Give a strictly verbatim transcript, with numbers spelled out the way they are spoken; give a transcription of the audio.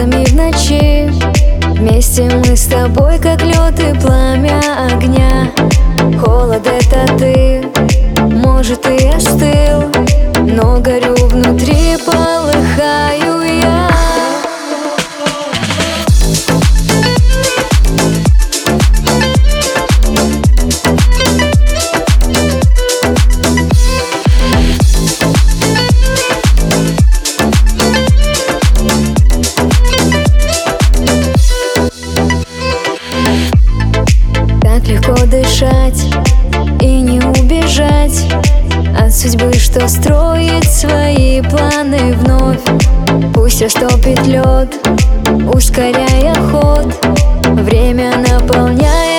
звездами в ночи. Вместе мы с тобой, как лед и пламя огня. Холод — это ты, может, и остыл, но горю внутри, полыхаю я. Так легко дышать и не убежать от судьбы, что строит свои планы вновь. Пусть растопит лед, ускоряя ход, время наполняет